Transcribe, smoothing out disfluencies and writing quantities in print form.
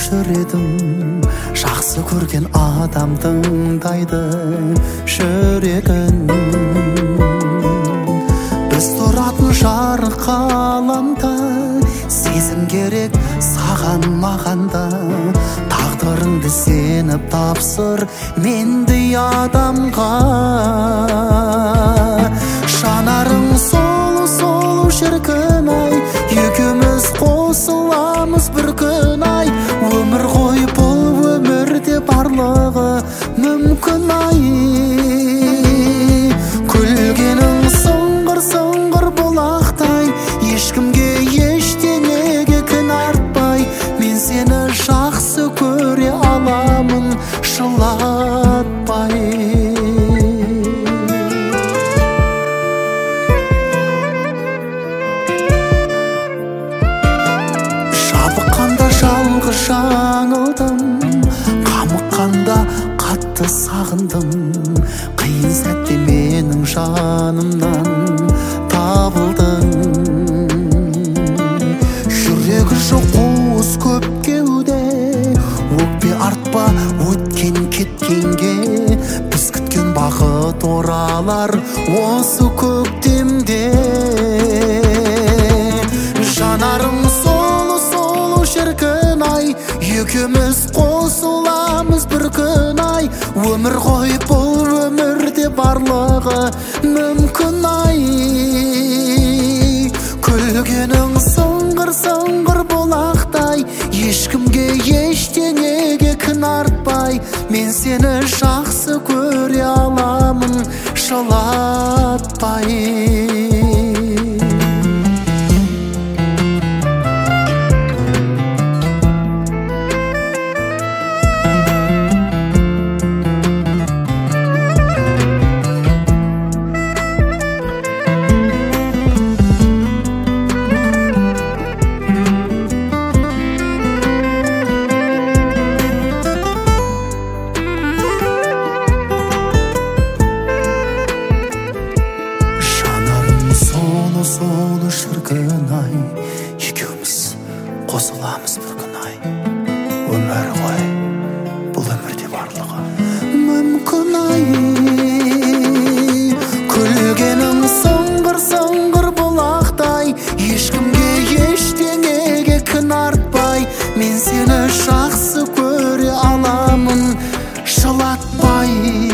өшіредім жақсы көрген адамдың дайды жүрегін. Біз тұратын жарық ғаламда сезім керек саған мағанда. Тағдырыңды сеніп тапсыр мендей адамға. Жанарың солу шіркін-ай, екеуміз қосыламыз бір күн-ай. Өмір ғой бұл, өмірде барлығы мүмкін-ай. Күлгенің сыңғыр бұлақтай, ешкімге ештеңеге кін артпай. Мен сені жақсы көре аламын жылатпай. Жабыққанда жалғыз жаңылдым, қамыққанда қатты сағындым. Қиын сәтте менің жанымнан табылдың. Жүрегі жоқ қуыс көп кеуде, өкпе артпа өткен кеткенге. Біз күткен бақыт оралар осы көктемде. Жанарым солу шіркін-ай, екеуміз қосыламыз бір күн-ай. Өмір ғой бұл, өмірде барлығы мүмкін-ай. Күлгенің сыңғыр бұлақтай, ешкімге ештеңеге кін артпай. Мен сені жақсы көре аламын жылатпай. Солу шіркін-ай, екеуміз қосыламыз бір күн-ай. Өмір ғой бұл, өмірде барлығы мүмкін-ай. Күлгенің сыңғыр бұлақтай, ешкімге ештеңеге кін артпай. Мен сені жақсы көре аламын жылатпай.